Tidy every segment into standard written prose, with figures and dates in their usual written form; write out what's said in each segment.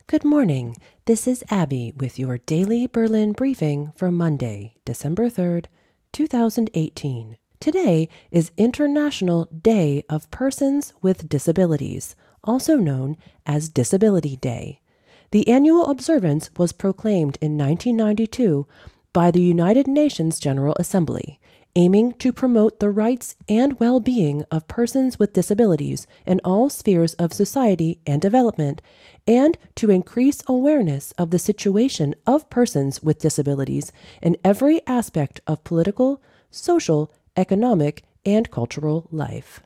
Good morning. This is Abby with your daily Berlin briefing for Monday, December 3rd, 2018. Today is International Day of Persons with Disabilities, also known as Disability Day. The annual observance was proclaimed in 1992 by the United Nations General Assembly, aiming to promote the rights and well-being of persons with disabilities in all spheres of society and development, and to increase awareness of the situation of persons with disabilities in every aspect of political, social, economic, and cultural life.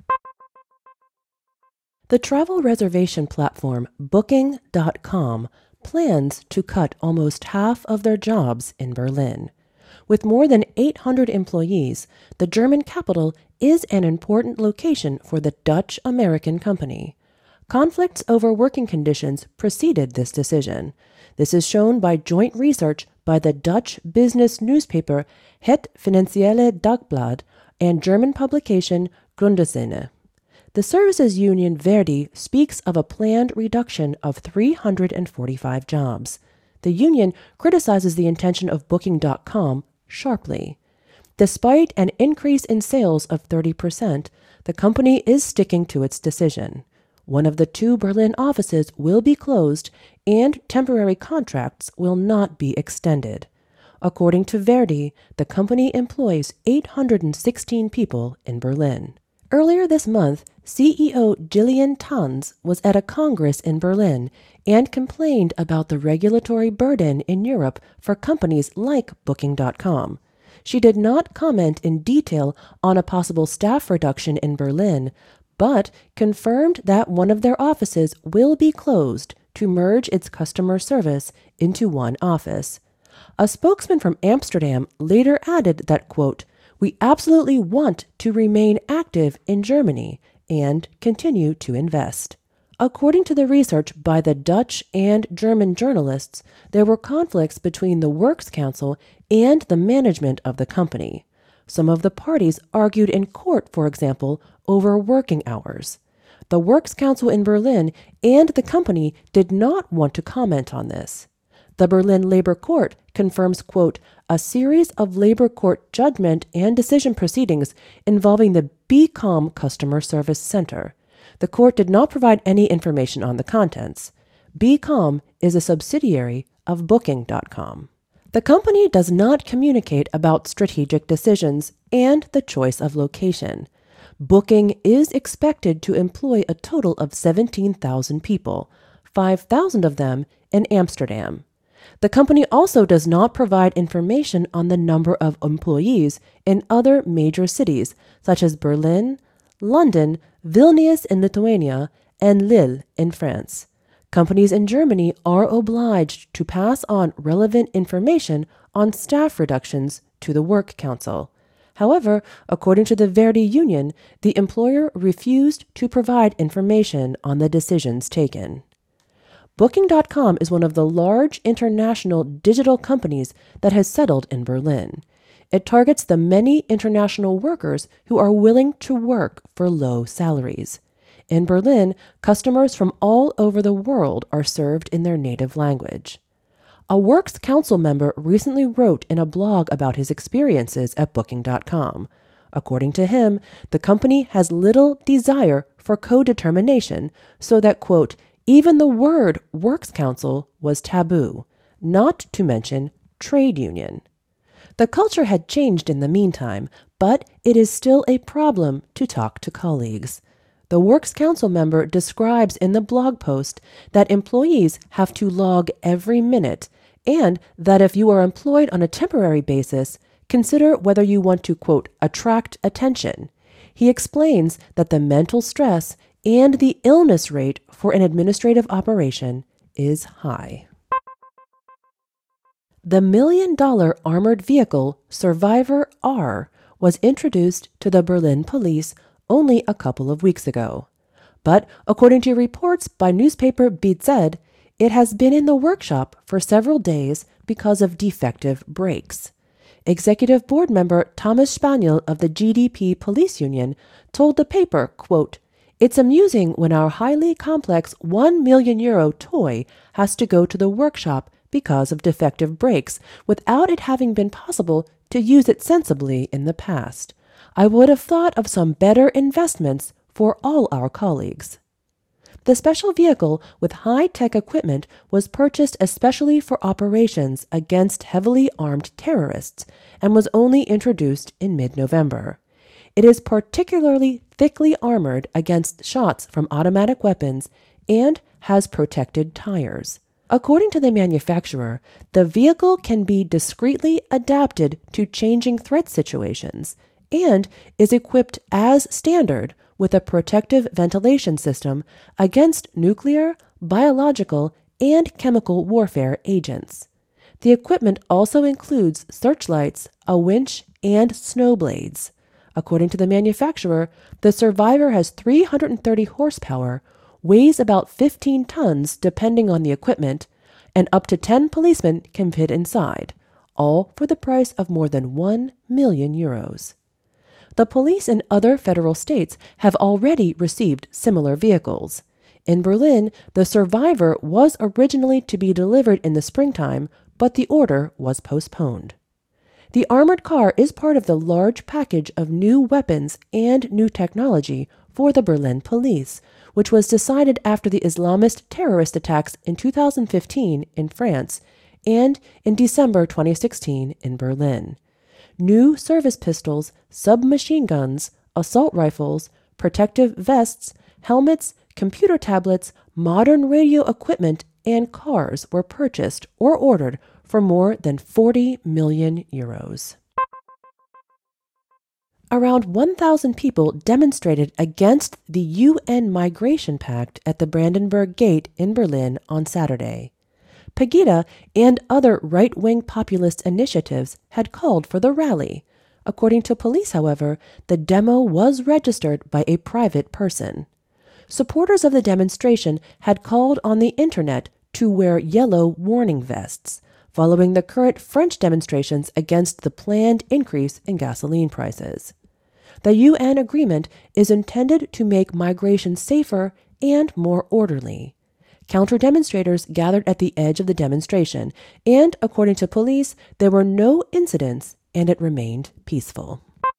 The travel reservation platform Booking.com plans to cut almost half of their jobs in Berlin. With more than 800 employees, the German capital is an important location for the Dutch-American company. Conflicts over working conditions preceded this decision. This is shown by joint research by the Dutch business newspaper Het Financiële Dagblad and German publication Grundzähne. The services union Verdi speaks of a planned reduction of 345 jobs. The union criticizes the intention of Booking.com sharply. Despite an increase in sales of 30%, the company is sticking to its decision. One of the two Berlin offices will be closed and temporary contracts will not be extended. According to Verdi, the company employs 816 people in Berlin. Earlier this month, CEO Gillian Tans was at a congress in Berlin and complained about the regulatory burden in Europe for companies like Booking.com. She did not comment in detail on a possible staff reduction in Berlin, but confirmed that one of their offices will be closed to merge its customer service into one office. A spokesman from Amsterdam later added that, quote, "We absolutely want to remain active in Germany and continue to invest." According to the research by the Dutch and German journalists, there were conflicts between the Works Council and the management of the company. Some of the parties argued in court, for example, over working hours. The Works Council in Berlin and the company did not want to comment on this. The Berlin Labor Court confirms, quote, "a series of labor court judgment and decision proceedings involving the BCom Customer Service Center." The court did not provide any information on the contents. BCom is a subsidiary of Booking.com. The company does not communicate about strategic decisions and the choice of location. Booking is expected to employ a total of 17,000 people, 5,000 of them in Amsterdam. The company also does not provide information on the number of employees in other major cities, such as Berlin, London, Vilnius in Lithuania, and Lille in France. Companies in Germany are obliged to pass on relevant information on staff reductions to the Work Council. However, according to the Verdi union, the employer refused to provide information on the decisions taken. Booking.com is one of the large international digital companies that has settled in Berlin. It targets the many international workers who are willing to work for low salaries. In Berlin, customers from all over the world are served in their native language. A Works Council member recently wrote in a blog about his experiences at Booking.com. According to him, the company has little desire for co-determination, so that, quote, "even the word Works Council was taboo, not to mention trade union." The culture had changed in the meantime, but it is still a problem to talk to colleagues. The Works Council member describes in the blog post that employees have to log every minute, and that if you are employed on a temporary basis, consider whether you want to, quote, "attract attention." He explains that the mental stress and the illness rate for an administrative operation is high. The $1 million armored vehicle Survivor R was introduced to the Berlin police only a couple of weeks ago. But according to reports by newspaper BZ, it has been in the workshop for several days because of defective brakes. Executive board member Thomas Spaniel of the GDP Police Union told the paper, quote, It's amusing when our highly complex €1 million toy has to go to the workshop because of defective brakes without it having been possible to use it sensibly in the past. I would have thought of some better investments for all our colleagues. The special vehicle with high-tech equipment was purchased especially for operations against heavily armed terrorists and was only introduced in mid-November. It is particularly thickly armored against shots from automatic weapons and has protected tires. According to the manufacturer, the vehicle can be discreetly adapted to changing threat situations and is equipped as standard with a protective ventilation system against nuclear, biological, and chemical warfare agents. The equipment also includes searchlights, a winch, and snow blades. According to the manufacturer, the Survivor has 330 horsepower, weighs about 15 tons depending on the equipment, and up to 10 policemen can fit inside, all for the price of more than €1 million. The police in other federal states have already received similar vehicles. In Berlin, the Survivor was originally to be delivered in the springtime, but the order was postponed. The armored car is part of the large package of new weapons and new technology for the Berlin police, which was decided after the Islamist terrorist attacks in 2015 in France and in December 2016 in Berlin. New service pistols, submachine guns, assault rifles, protective vests, helmets, computer tablets, modern radio equipment, and cars were purchased or ordered for more than €40 million. Around 1,000 people demonstrated against the UN Migration Pact at the Brandenburg Gate in Berlin on Saturday. Pegida and other right-wing populist initiatives had called for the rally. According to police, however, the demo was registered by a private person. Supporters of the demonstration had called on the internet to wear yellow warning vests, following the current French demonstrations against the planned increase in gasoline prices. The UN agreement is intended to make migration safer and more orderly. Counter-demonstrators gathered at the edge of the demonstration, and according to police, there were no incidents and it remained peaceful.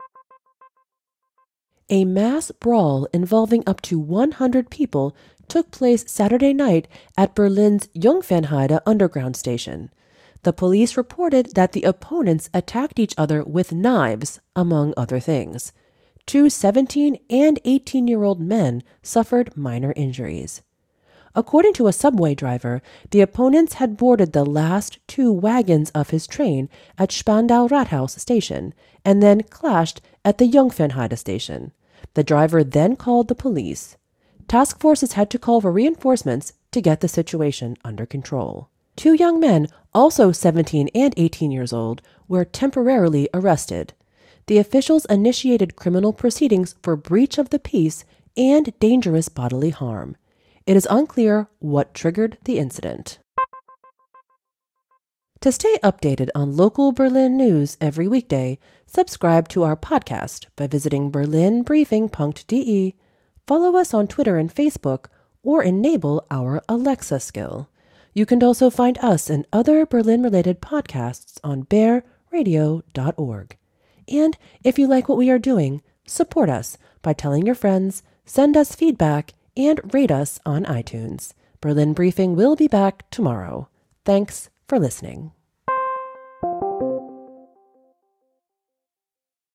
A mass brawl involving up to 100 people took place Saturday night at Berlin's Jungfernheide underground station. The police reported that the opponents attacked each other with knives, among other things. 2 17- and 18-year-old men suffered minor injuries. According to a subway driver, the opponents had boarded the last 2 wagons of his train at Spandau Rathaus station and then clashed at the Jungfernheide station. The driver then called the police. Task forces had to call for reinforcements to get the situation under control. 2 young men, also 17 and 18 years old, were temporarily arrested. The officials initiated criminal proceedings for breach of the peace and dangerous bodily harm. It is unclear what triggered the incident. To stay updated on local Berlin news every weekday, subscribe to our podcast by visiting berlinbriefing.de, follow us on Twitter and Facebook, or enable our Alexa skill. You can also find us and other Berlin-related podcasts on bearradio.org. And if you like what we are doing, support us by telling your friends, send us feedback, and rate us on iTunes. Berlin Briefing will be back tomorrow. Thanks for listening.